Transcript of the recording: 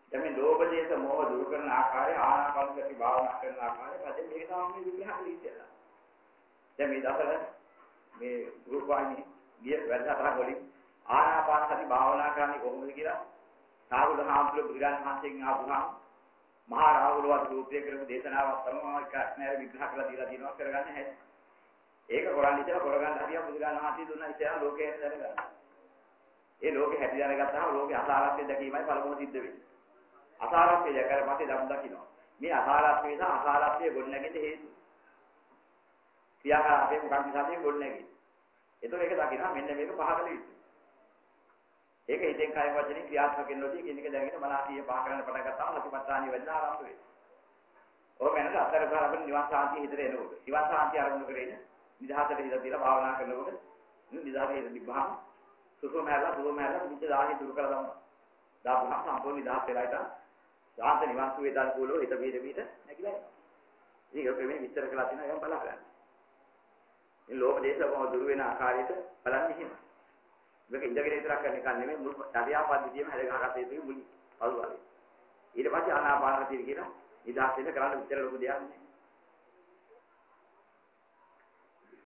දැන් මේ ලෝභ දේශ මොහ දුරු කරන ආකාරය ආනාපාන සති භාවනා කරන ආකාරය පදේ මේක තමයි විග්‍රහ කරලා ඉතිලා. දැන් මේ දසල මේ රූපවාහිනී ගිය වැඩසටහන වලින් ආනාපාන සති භාවනා කරන්නේ කොහොමද කියලා සාහුල හාමුදුරුවෝ බුදුරජාණන් වහන්සේගෙන් අහුවාම මහා රාහුලවත් රූපය කරපු දේශනාවක් තමයි මම එකක් විග්‍රහ කරලා දීලා තියෙනවා කරගන්න හැටි. ඒක කරන්නේ ඉතල කරගන්න හරියක් බුදුරජාණන් වහන්සේ දුන්නා ඉතින් ලෝකයේ දැනගන්න. ඒ ලෝකේ හැටි දැනගත්තාම ලෝකේ අසාරත්වය දැකීමයි පළමුව සිද්ධ වෙන්නේ. අසාරත්වය දැකලා පස්සේ ධම්ම දකින්නවා. මේ අසාරත්වය නිසා අසාරත්වයේ ගොඩනැගෙන්න හේතු. ක්‍රියාකාරී මොකක්ද නිසාද ගොඩනැගෙන්නේ. ඒතකොට ඒක දකිනවා මෙන්න මේක පහකල යුතුයි. ඒක හිතෙන් කය වචනේ ක්‍රියාත්මක වෙනකොට කියන එක දැනගෙන මනසිය පහ කරන්න පටන් ගත්තාම සතිපට්ඨානිය වෙන්න ආරම්භ වෙනවා. ඕක වෙනද අතර ගාලා අපේ නිවන් සාන්තිය හිතේ එනකොට. නිවන් සාන්තිය ආරම්භ කරගෙන නිදහසට හිත තියලා භාවනා කරනකොට නිදහසේ හිත තිබ්බහම සුසුමහැලා මුච දාහි දුරු කරලා දානවා. දාපුහම සම්පූර්ණ නිදහස් වෙලා ඉතින් සාන්ත නිවන් සුවේ දානකෝලෝ හිත පිට නැగిලා යනවා. ඒක ප්‍රමේ විස්තර කරලා තියෙනවා ඒක බලන්න. මේ ලෝභ දේශ මොහ දුරු වෙන ආකාරයට බලන්නේ එහෙම. මේක ඉඳගෙන විතරක් කරන එක නෙමෙයි මුල් චර්යාපද්ධතියම හැද ගහගත යුතුයි මුලින් පළුවාලේ. ඊට පස්සේ ආනාපාන සතිය කියන නිදහස් වෙන කරන්න විතර ලොකු දෙයක් නෑ.